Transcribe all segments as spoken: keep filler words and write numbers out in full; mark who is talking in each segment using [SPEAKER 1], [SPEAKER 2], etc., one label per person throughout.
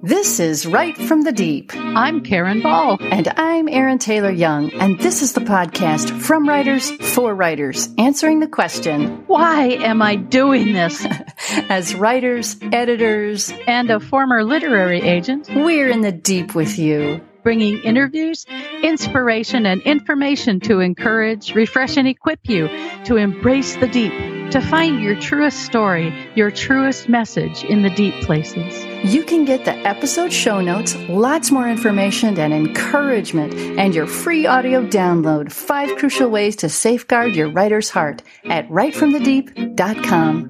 [SPEAKER 1] This is Right from the Deep.
[SPEAKER 2] I'm Karen Ball.
[SPEAKER 1] And I'm Erin Taylor Young. And this is the podcast from writers for writers, answering the question,
[SPEAKER 2] why am I doing this?
[SPEAKER 1] As writers, editors,
[SPEAKER 2] and a former literary agent,
[SPEAKER 1] we're in the deep with you.
[SPEAKER 2] Bringing interviews, inspiration, and information to encourage, refresh, and equip you to embrace the deep, to find your truest story, your truest message in the deep places.
[SPEAKER 1] You can get the episode show notes, lots more information and encouragement, and your free audio download, Five Crucial Ways to Safeguard Your Writer's Heart at right from the deep dot com.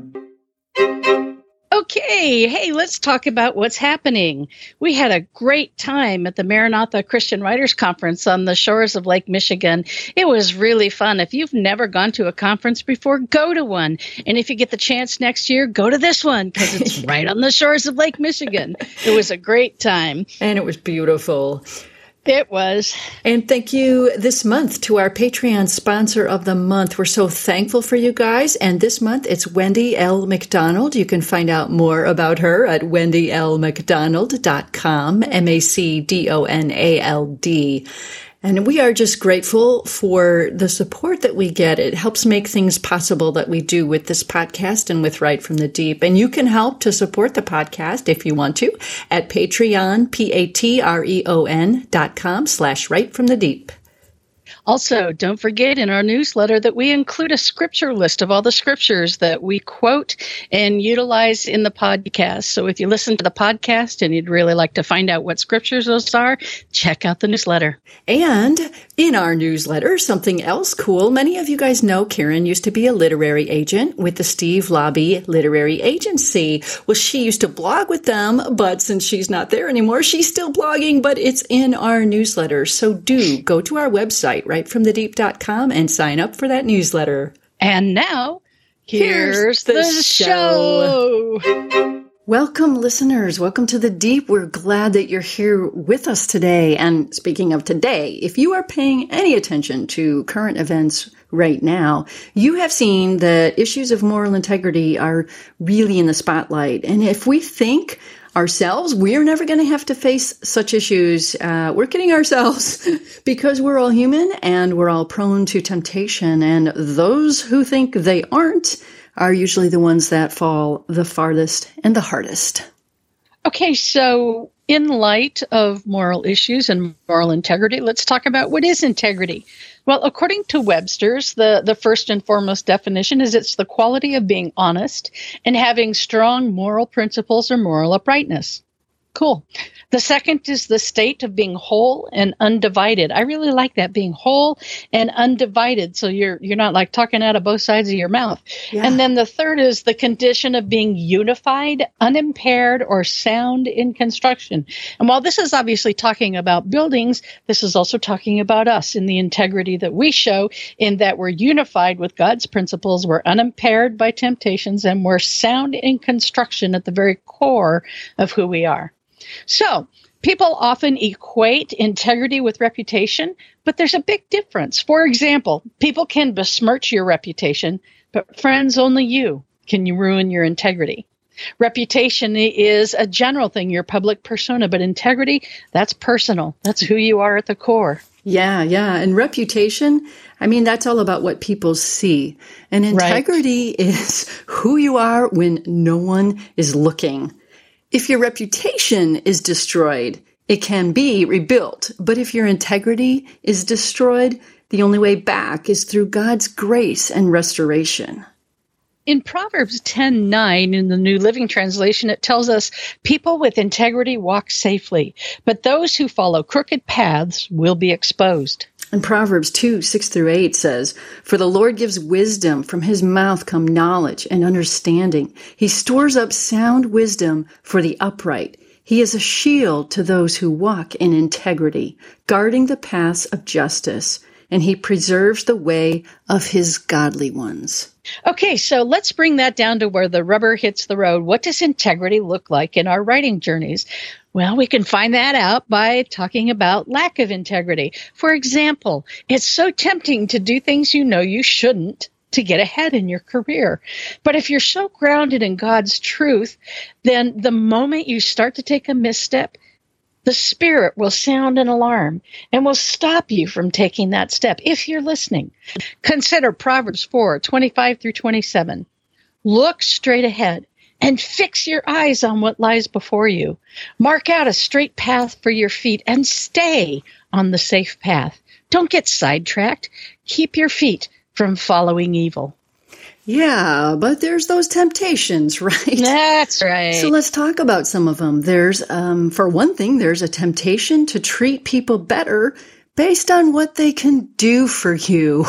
[SPEAKER 2] Okay, hey, let's talk about what's happening. We had a great time at the Maranatha Christian Writers Conference on the shores of Lake Michigan. It was really fun. If you've never gone to a conference before, go to one. And if you get the chance next year, go to this one because it's right on the shores of Lake Michigan. It was a great time.
[SPEAKER 1] And it was beautiful.
[SPEAKER 2] It was.
[SPEAKER 1] And thank you this month to our Patreon sponsor of the month. We're so thankful for you guys. And this month, it's Wendy L. McDonald. You can find out more about her at wendy l mcdonald dot com, M A C D O N A L D. And we are just grateful for the support that we get. It helps make things possible that we do with this podcast and with Right from the Deep. And you can help to support the podcast if you want to at Patreon, P-A-T-R-E-O-N dot com slash Right from the Deep.
[SPEAKER 2] Also, don't forget in our newsletter that we include a scripture list of all the scriptures that we quote and utilize in the podcast. So if you listen to the podcast and you'd really like to find out what scriptures those are, check out the newsletter.
[SPEAKER 1] And in our newsletter, something else cool. Many of you guys know Karen used to be a literary agent with the Steve Lobby Literary Agency. Well, she used to blog with them, but since she's not there anymore, she's still blogging, but it's in our newsletter. So do go to our website, right from the deep dot com, and sign up for that newsletter.
[SPEAKER 2] And now, here's,
[SPEAKER 1] here's
[SPEAKER 2] the,
[SPEAKER 1] the
[SPEAKER 2] show.
[SPEAKER 1] show. Welcome, listeners. Welcome to the Deep. We're glad that you're here with us today. And speaking of today, if you are paying any attention to current events right now, you have seen that issues of moral integrity are really in the spotlight. And if we think ourselves, we're never going to have to face such issues. Uh, we're kidding ourselves because we're all human and we're all prone to temptation. And those who think they aren't are usually the ones that fall the farthest and the hardest.
[SPEAKER 2] Okay, so in light of moral issues and moral integrity, let's talk about what is integrity. Well, according to Webster's, the, the first and foremost definition is it's the quality of being honest and having strong moral principles or moral uprightness. Cool. The second is the state of being whole and undivided. I really like that, being whole and undivided. So you're you're not like talking out of both sides of your mouth. Yeah. And then the third is the condition of being unified, unimpaired, or sound in construction. And while this is obviously talking about buildings, this is also talking about us in the integrity that we show in that we're unified with God's principles, we're unimpaired by temptations, and we're sound in construction at the very core of who we are. So, people often equate integrity with reputation, but there's a big difference. For example, people can besmirch your reputation, but friends, only you can you ruin your integrity. Reputation is a general thing, your public persona, but integrity, that's personal. That's who you are at the core.
[SPEAKER 1] Yeah, yeah. And reputation, I mean, that's all about what people see. And integrity right. is who you are when no one is looking. If your reputation is destroyed, it can be rebuilt. But if your integrity is destroyed, the only way back is through God's grace and restoration.
[SPEAKER 2] In Proverbs ten nine, in the New Living Translation, it tells us, people with integrity walk safely, but those who follow crooked paths will be exposed.
[SPEAKER 1] And Proverbs two six through eight says, for the Lord gives wisdom, from his mouth come knowledge and understanding. He stores up sound wisdom for the upright. He is a shield to those who walk in integrity, guarding the paths of justice, and he preserves the way of his godly ones.
[SPEAKER 2] Okay, so let's bring that down to where the rubber hits the road. What does integrity look like in our writing journeys? Well, we can find that out by talking about lack of integrity. For example, it's so tempting to do things you know you shouldn't to get ahead in your career. But if you're so grounded in God's truth, then the moment you start to take a misstep, the Spirit will sound an alarm and will stop you from taking that step if you're listening. Consider Proverbs four, twenty-five through twenty-seven. Look straight ahead and fix your eyes on what lies before you. Mark out a straight path for your feet and stay on the safe path. Don't get sidetracked. Keep your feet from following evil.
[SPEAKER 1] Yeah, but there's those temptations, right?
[SPEAKER 2] That's right.
[SPEAKER 1] So let's talk about some of them. There's, um, for one thing, there's a temptation to treat people better based on what they can do for you.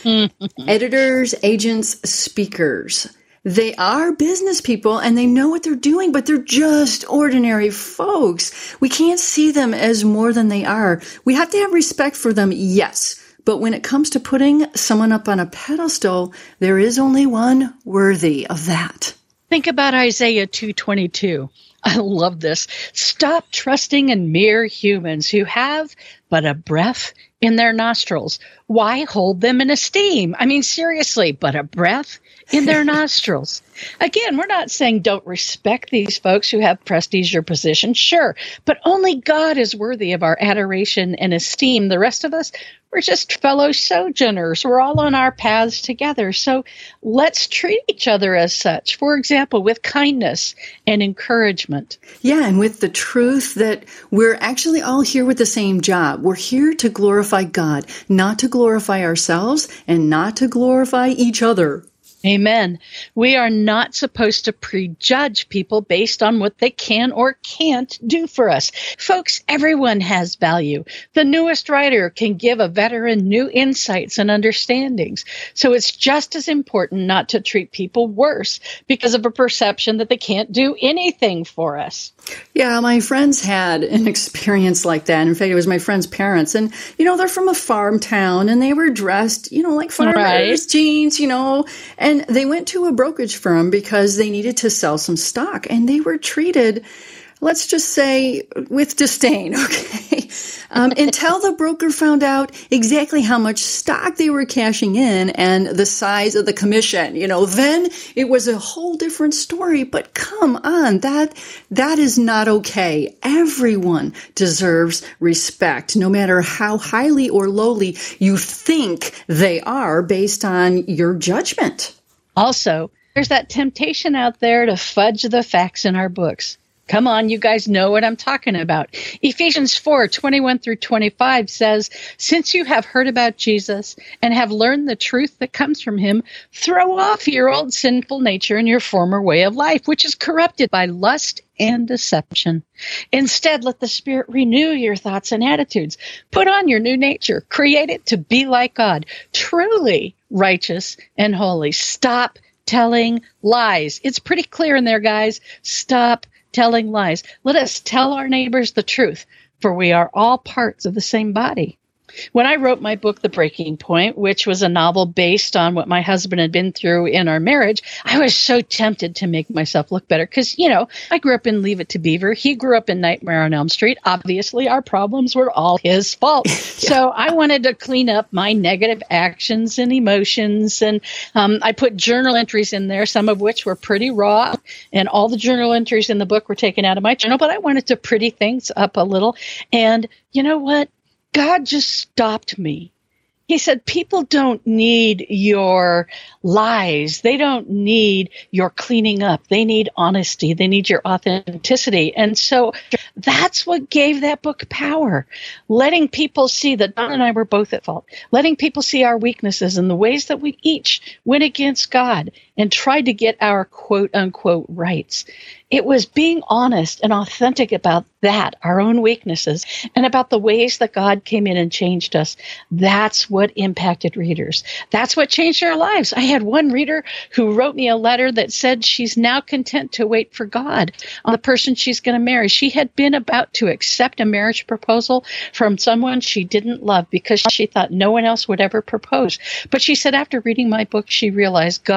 [SPEAKER 1] Editors, agents, speakers. They are business people and they know what they're doing, but they're just ordinary folks. We can't see them as more than they are. We have to have respect for them, yes. But when it comes to putting someone up on a pedestal, there is only one worthy of that.
[SPEAKER 2] Think about Isaiah two twenty-two. I love this. Stop trusting in mere humans who have but a breath in their nostrils. Why hold them in esteem? I mean, seriously, but a breath in their nostrils. Again, we're not saying don't respect these folks who have prestige or position. Sure, but only God is worthy of our adoration and esteem. The rest of us, we're just fellow sojourners. We're all on our paths together. So let's treat each other as such. For example, with kindness and encouragement.
[SPEAKER 1] Yeah, and with the truth that we're actually all here with the same job. We're here to glorify God, not to glorify ourselves and not to glorify each other.
[SPEAKER 2] Amen. We are not supposed to prejudge people based on what they can or can't do for us. Folks, everyone has value. The newest writer can give a veteran new insights and understandings. So it's just as important not to treat people worse because of a perception that they can't do anything for us.
[SPEAKER 1] Yeah, my friends had an experience like that. In fact, it was my friend's parents. And, you know, they're from a farm town and they were dressed, you know, like farmers, right. Jeans, you know, and they went to a brokerage firm because they needed to sell some stock and they were treated, let's just say, with disdain, okay? Um, until the broker found out exactly how much stock they were cashing in and the size of the commission. You know, then it was a whole different story. But come on, that that is not okay. Everyone deserves respect, no matter how highly or lowly you think they are based on your judgment.
[SPEAKER 2] Also, there's that temptation out there to fudge the facts in our books. Come on, you guys know what I'm talking about. Ephesians four, twenty-one through twenty-five says, since you have heard about Jesus and have learned the truth that comes from him, throw off your old sinful nature and your former way of life, which is corrupted by lust and deception. Instead, let the Spirit renew your thoughts and attitudes. Put on your new nature. Create it to be like God, truly righteous and holy. Stop telling lies. It's pretty clear in there, guys. Stop telling lies. Let us tell our neighbors the truth, for we are all parts of the same body. When I wrote my book, The Breaking Point, which was a novel based on what my husband had been through in our marriage, I was so tempted to make myself look better because, you know, I grew up in Leave It to Beaver. He grew up in Nightmare on Elm Street. Obviously, our problems were all his fault. So I wanted to clean up my negative actions and emotions. And um, I put journal entries in there, some of which were pretty raw. And all the journal entries in the book were taken out of my journal. But I wanted to pretty things up a little. And you know what? God just stopped me. He said, people don't need your lies. They don't need your cleaning up. They need honesty. They need your authenticity. And so that's what gave that book power. Letting people see that Don and I were both at fault. Letting people see our weaknesses and the ways that we each went against God and tried to get our quote unquote rights. It was being honest and authentic about that, our own weaknesses, and about the ways that God came in and changed us. That's what impacted readers. That's what changed our lives. I had one reader who wrote me a letter that said she's now content to wait for God on the person she's going to marry. She had been about to accept a marriage proposal from someone she didn't love because she thought no one else would ever propose. But she said after reading my book, she realized God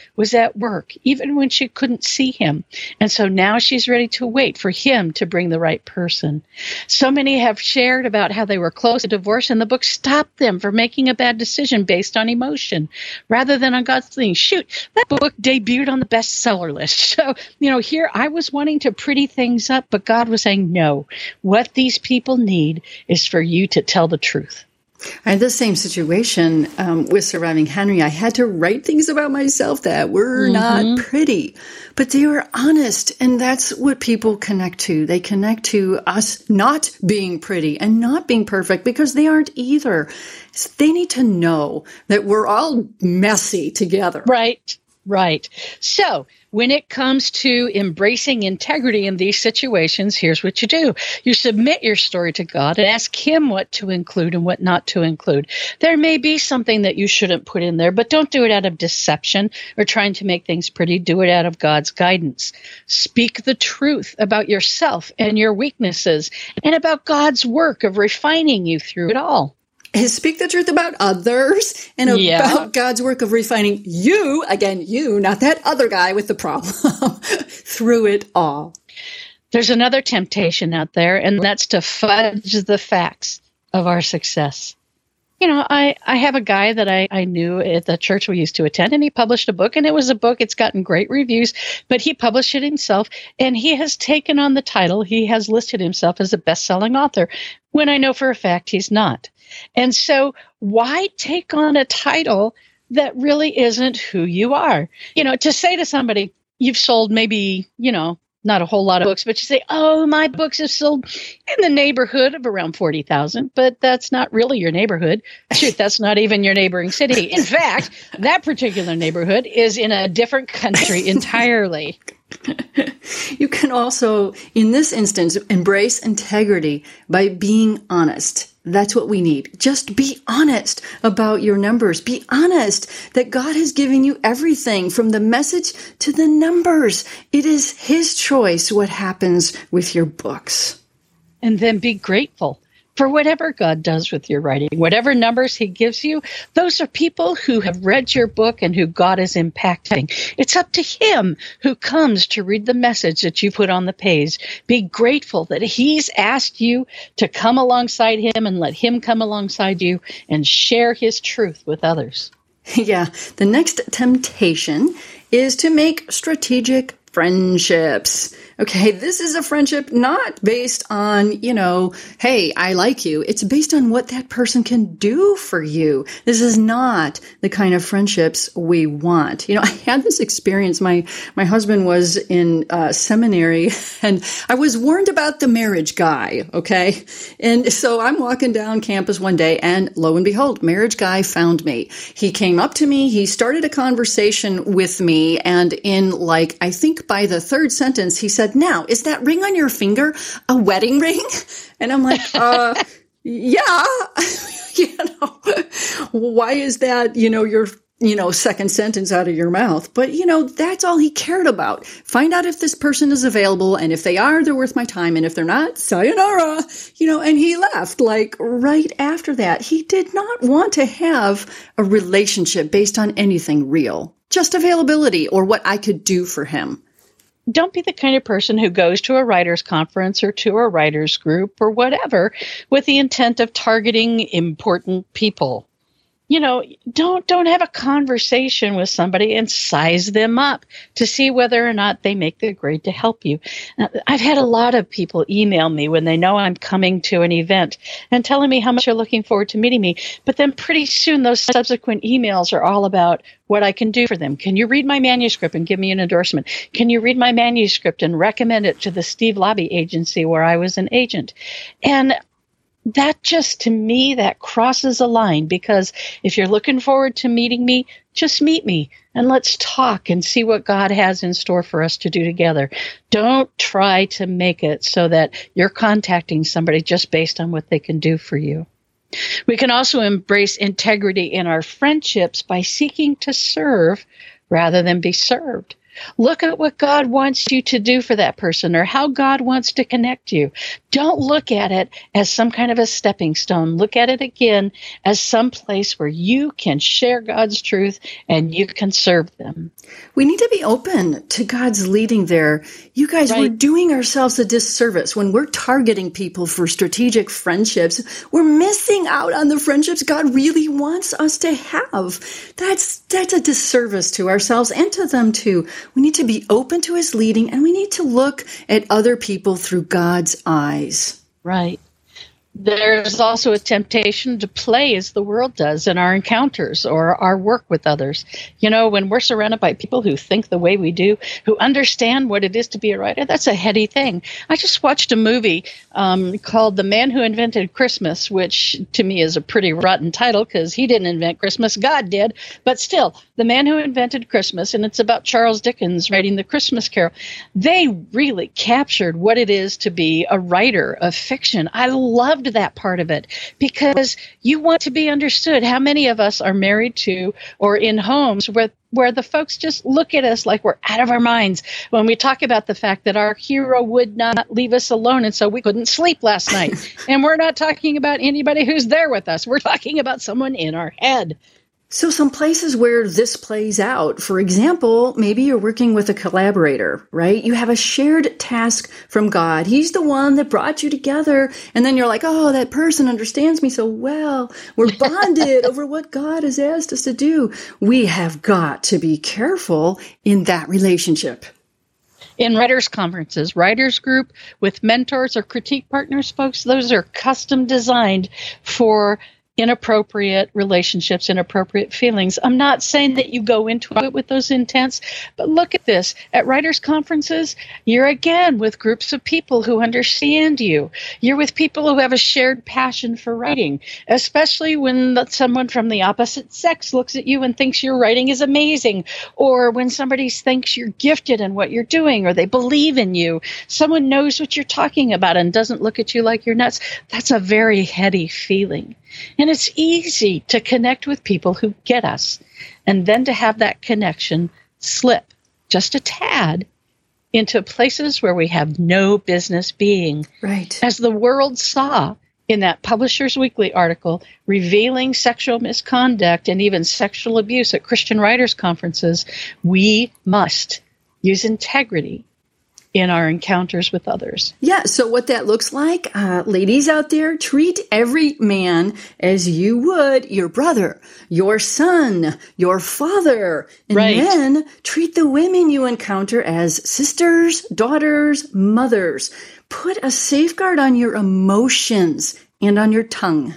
[SPEAKER 2] was at work, even when she couldn't see him. And so now she's ready to wait for him to bring the right person. So many have shared about how they were close to divorce, and the book stopped them from making a bad decision based on emotion rather than on God's things. Shoot, that book debuted on the bestseller list. So, you know, here I was wanting to pretty things up, but God was saying, no, what these people need is for you to tell the truth.
[SPEAKER 1] I had the same situation um, with Surviving Henry. I had to write things about myself that were mm-hmm. not pretty, but they were honest. And that's what people connect to. They connect to us not being pretty and not being perfect because they aren't either. So they need to know that we're all messy together.
[SPEAKER 2] Right. Right. So when it comes to embracing integrity in these situations, here's what you do. You submit your story to God and ask him what to include and what not to include. There may be something that you shouldn't put in there, but don't do it out of deception or trying to make things pretty. Do it out of God's guidance. Speak the truth about yourself and your weaknesses and about God's work of refining you through it all.
[SPEAKER 1] Speak the truth about others and about yeah. God's work of refining you, again, you, not that other guy with the problem, through it all.
[SPEAKER 2] There's another temptation out there, and that's to fudge the facts of our success. You know, I, I have a guy that I, I knew at the church we used to attend, and he published a book, and it was a book. It's gotten great reviews, but he published it himself, and he has taken on the title. He has listed himself as a best-selling author, when I know for a fact he's not. And so why take on a title that really isn't who you are? You know, to say to somebody, you've sold maybe, you know, not a whole lot of books, but you say, oh, my books have sold in the neighborhood of around forty thousand, but that's not really your neighborhood. Shoot, that's not even your neighboring city. In fact, that particular neighborhood is in a different country entirely.
[SPEAKER 1] You can also, in this instance, embrace integrity by being honest. That's what we need. Just be honest about your numbers. Be honest that God has given you everything from the message to the numbers. It is his choice what happens with your books.
[SPEAKER 2] And then be grateful for whatever God does with your writing, whatever numbers he gives you. Those are people who have read your book and who God is impacting. It's up to him who comes to read the message that you put on the page. Be grateful that he's asked you to come alongside him and let him come alongside you and share his truth with others.
[SPEAKER 1] Yeah. The next temptation is to make strategic friendships. Okay, this is a friendship not based on, you know, hey, I like you. It's based on what that person can do for you. This is not the kind of friendships we want. You know, I had this experience. My my husband was in uh, seminary, and I was warned about the marriage guy, okay? And so I'm walking down campus one day, and lo and behold, marriage guy found me. He came up to me. He started a conversation with me, and in like, I think by the third sentence, he said, now, is that ring on your finger a wedding ring? And I'm like, uh, yeah, you know, why is that, you know, your, you know, second sentence out of your mouth? But, you know, that's all he cared about. Find out if this person is available. And if they are, they're worth my time. And if they're not, sayonara, you know, and he left like right after that. He did not want to have a relationship based on anything real, just availability or what I could do for him.
[SPEAKER 2] Don't be the kind of person who goes to a writer's conference or to a writer's group or whatever with the intent of targeting important people. You know, don't don't have a conversation with somebody and size them up to see whether or not they make the grade to help you. Now, I've had a lot of people email me when they know I'm coming to an event and telling me how much they're looking forward to meeting me. But then pretty soon those subsequent emails are all about what I can do for them. Can you read my manuscript and give me an endorsement? Can you read my manuscript and recommend it to the Steve Lobby agency where I was an agent? And that just, to me, that crosses a line, because if you're looking forward to meeting me, just meet me and let's talk and see what God has in store for us to do together. Don't try to make it so that you're contacting somebody just based on what they can do for you. We can also embrace integrity in our friendships by seeking to serve rather than be served. Look at what God wants you to do for that person or how God wants to connect you. Don't look at it as some kind of a stepping stone. Look at it again as some place where you can share God's truth and you can serve them.
[SPEAKER 1] We need to be open to God's leading there. You guys, right. We're doing ourselves a disservice when we're targeting people for strategic friendships. We're missing out on the friendships God really wants us to have. That's that's a disservice to ourselves and to them too. We need to be open to his leading, and we need to look at other people through God's eyes.
[SPEAKER 2] Right. There's also a temptation to play as the world does in our encounters or our work with others. You know, when we're surrounded by people who think the way we do, who understand what it is to be a writer, that's a heady thing. I just watched a movie um, called The Man Who Invented Christmas, which to me is a pretty rotten title because he didn't invent Christmas, God did. But still, The Man Who Invented Christmas, and it's about Charles Dickens writing the Christmas Carol. They really captured what it is to be a writer of fiction. I loved that part of it because you want to be understood. How many of us are married to or in homes where where the folks just look at us like we're out of our minds when we talk about the fact that our hero would not leave us alone and so we couldn't sleep last night. And we're not talking about anybody who's there with us. We're talking about someone in our head.
[SPEAKER 1] So some places where this plays out, for example, maybe you're working with a collaborator, right? You have a shared task from God. He's the one that brought you together. And then you're like, oh, that person understands me so well. We're bonded over what God has asked us to do. We have got to be careful in that relationship.
[SPEAKER 2] In writers' conferences, writers group with mentors or critique partners, folks, those are custom designed for inappropriate relationships, inappropriate feelings. I'm not saying that you go into it with those intents, but look at this. At writers' conferences, you're again with groups of people who understand you. You're with people who have a shared passion for writing, especially when someone from the opposite sex looks at you and thinks your writing is amazing, or when somebody thinks you're gifted in what you're doing, or they believe in you. Someone knows what you're talking about and doesn't look at you like you're nuts. That's a very heady feeling. And it's easy to connect with people who get us, and then to have that connection slip just a tad into places where we have no business being.
[SPEAKER 1] Right.
[SPEAKER 2] As the world saw in that Publishers Weekly article revealing sexual misconduct and even sexual abuse at Christian writers' conferences, we must use integrity in our encounters with others.
[SPEAKER 1] Yeah, so what that looks like, uh, ladies out there, treat every man as you would your brother, your son, your father. And
[SPEAKER 2] right.
[SPEAKER 1] then treat the women you encounter as sisters, daughters, mothers. Put a safeguard on your emotions and on your tongue.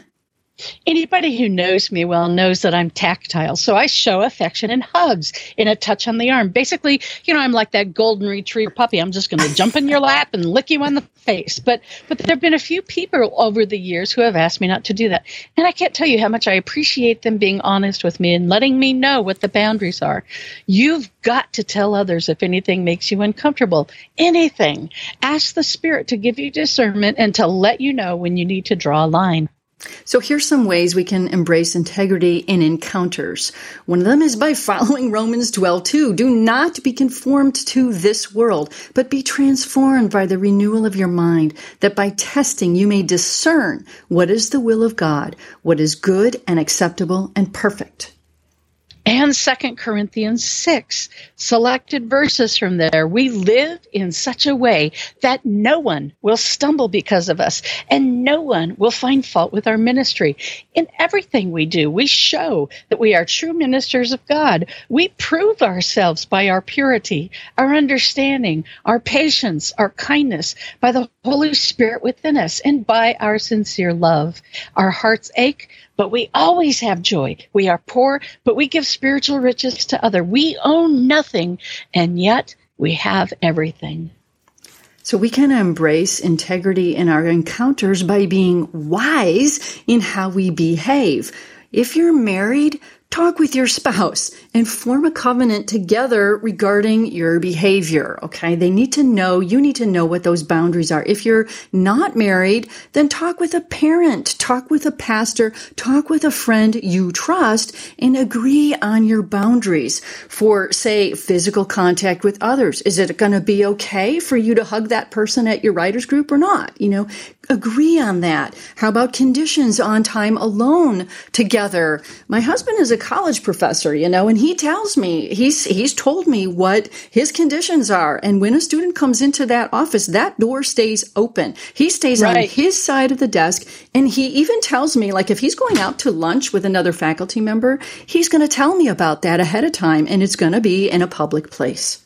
[SPEAKER 2] Anybody who knows me well knows that I'm tactile, so I show affection in hugs, in a touch on the arm. Basically, you know, I'm like that golden retriever puppy. I'm just going to jump in your lap and lick you on the face. But but there have been a few people over the years who have asked me not to do that. And I can't tell you how much I appreciate them being honest with me and letting me know what the boundaries are. You've got to tell others if anything makes you uncomfortable. Anything. Ask the Spirit to give you discernment and to let you know when you need to draw a line.
[SPEAKER 1] So here's some ways we can embrace integrity in encounters. One of them is by following Romans twelve two. Do not be conformed to this world, but be transformed by the renewal of your mind, that by testing you may discern what is the will of God, what is good and acceptable and perfect.
[SPEAKER 2] And Second Corinthians six, selected verses from there. We live in such a way that no one will stumble because of us, and no one will find fault with our ministry. In everything we do, we show that we are true ministers of God. We prove ourselves by our purity, our understanding, our patience, our kindness, by the Holy Spirit within us, and by our sincere love. Our hearts ache, but we always have joy. We are poor, but we give spiritual riches to others. We own nothing, and yet we have everything.
[SPEAKER 1] So we can embrace integrity in our encounters by being wise in how we behave. If you're married, talk with your spouse and form a covenant together regarding your behavior. Okay. They need to know, you need to know what those boundaries are. If you're not married, then talk with a parent, talk with a pastor, talk with a friend you trust, and agree on your boundaries for, say, physical contact with others. Is it going to be okay for you to hug that person at your writers group or not? You know, agree on that. How about conditions on time alone together? My husband is a college professor, you know, and he tells me, he's, he's told me what his conditions are. And when a student comes into that office, that door stays open. He stays right on his side of the desk. And he even tells me, like, if he's going out to lunch with another faculty member, he's going to tell me about that ahead of time. And it's going to be in a public place.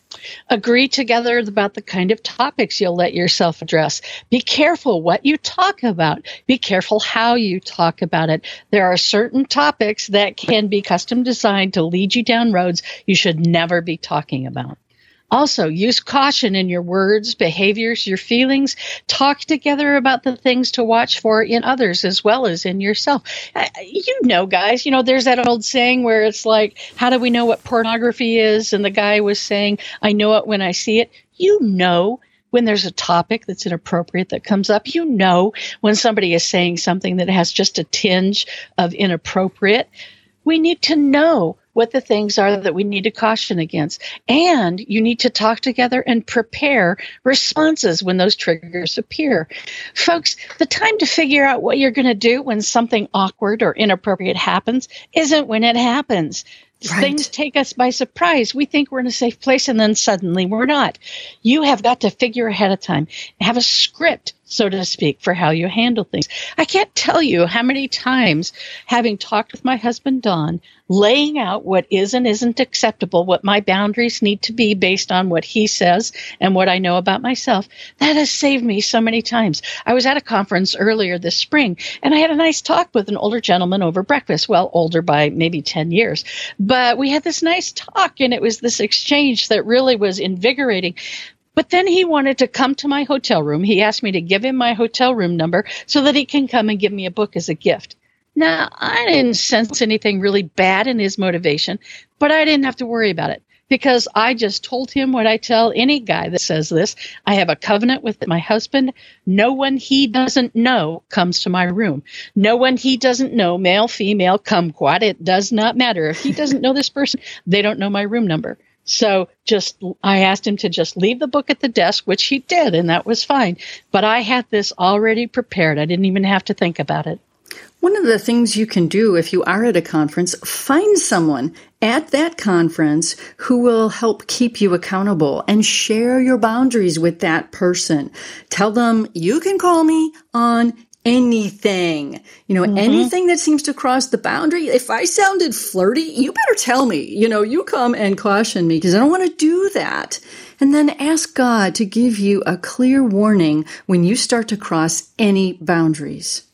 [SPEAKER 2] Agree together about the kind of topics you'll let yourself address. Be careful what you talk about. Be careful how you talk about it. There are certain topics that can be custom designed to lead you down roads you should never be talking about. Also, use caution in your words, behaviors, your feelings. Talk together about the things to watch for in others as well as in yourself. You know, guys, you know, there's that old saying where it's like, how do we know what pornography is? And the guy was saying, I know it when I see it. You know when there's a topic that's inappropriate that comes up. You know when somebody is saying something that has just a tinge of inappropriate. We need to know what the things are that we need to caution against. And you need to talk together and prepare responses when those triggers appear. Folks, the time to figure out what you're going to do when something awkward or inappropriate happens isn't when it happens. Right. Things take us by surprise. We think we're in a safe place, and then suddenly we're not. You have got to figure ahead of time, have a script, so to speak, for how you handle things. I can't tell you how many times, having talked with my husband, Don, laying out what is and isn't acceptable, what my boundaries need to be based on what he says and what I know about myself, that has saved me so many times. I was at a conference earlier this spring, and I had a nice talk with an older gentleman over breakfast. Well, older by maybe ten years. But we had this nice talk, and it was this exchange that really was invigorating. But then he wanted to come to my hotel room. He asked me to give him my hotel room number so that he can come and give me a book as a gift. Now, I didn't sense anything really bad in his motivation, but I didn't have to worry about it because I just told him what I tell any guy that says this. I have a covenant with my husband. No one he doesn't know comes to my room. No one he doesn't know, male, female, kumquat. It does not matter. If he doesn't know this person, they don't know my room number. So just, I asked him to just leave the book at the desk, which he did, and that was fine. But I had this already prepared. I didn't even have to think about it.
[SPEAKER 1] One of the things you can do if you are at a conference, find someone at that conference who will help keep you accountable and share your boundaries with that person. Tell them you can call me on anything, you know, mm-hmm. anything that seems to cross the boundary. If I sounded flirty, you better tell me, you know, you come and caution me because I don't want to do that. And then ask God to give you a clear warning when you start to cross any boundaries.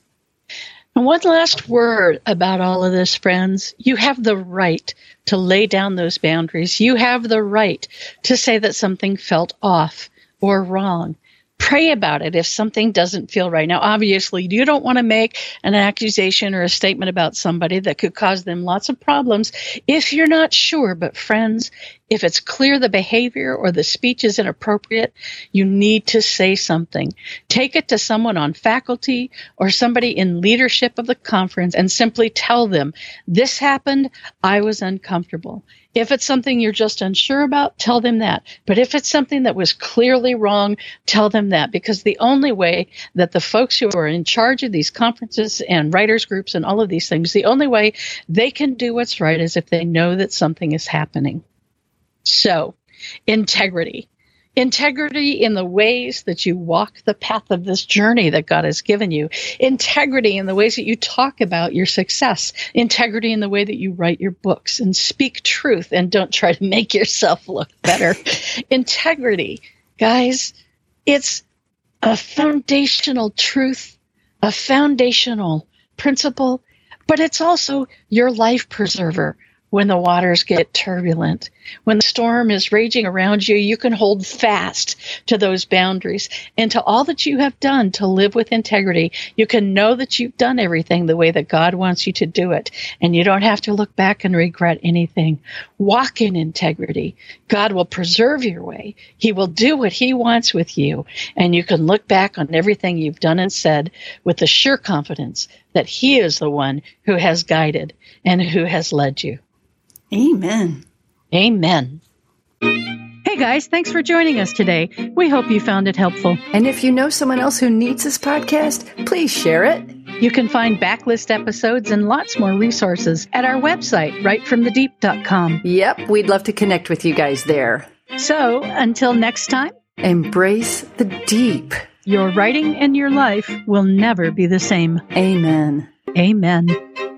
[SPEAKER 2] And one last word about all of this, friends. You have the right to lay down those boundaries. You have the right to say that something felt off or wrong. Pray about it if something doesn't feel right. Now, obviously, you don't want to make an accusation or a statement about somebody that could cause them lots of problems if you're not sure. But friends, if it's clear the behavior or the speech is inappropriate, you need to say something. Take it to someone on faculty or somebody in leadership of the conference and simply tell them, this happened, I was uncomfortable. If it's something you're just unsure about, tell them that. But if it's something that was clearly wrong, tell them that. Because the only way that the folks who are in charge of these conferences and writers groups and all of these things, the only way they can do what's right is if they know that something is happening. So, integrity. Integrity in the ways that you walk the path of this journey that God has given you. Integrity in the ways that you talk about your success. Integrity in the way that you write your books and speak truth and don't try to make yourself look better. Integrity, guys, it's a foundational truth, a foundational principle, but it's also your life preserver. when the waters get turbulent. When the storm is raging around you, you can hold fast to those boundaries and to all that you have done to live with integrity. You can know that you've done everything the way that God wants you to do it, and you don't have to look back and regret anything. Walk in integrity. God will preserve your way. He will do what He wants with you, and you can look back on everything you've done and said with the sure confidence that He is the one who has guided and who has led you.
[SPEAKER 1] Amen.
[SPEAKER 2] Amen. Hey guys, thanks for joining us today. We hope you found it helpful.
[SPEAKER 1] And if you know someone else who needs this podcast, please share it.
[SPEAKER 2] You can find backlist episodes and lots more resources at our website, right from the deep dot com.
[SPEAKER 1] Yep, we'd love to connect with you guys there.
[SPEAKER 2] So, until next time,
[SPEAKER 1] embrace the deep.
[SPEAKER 2] Your writing and your life will never be the same.
[SPEAKER 1] Amen.
[SPEAKER 2] Amen.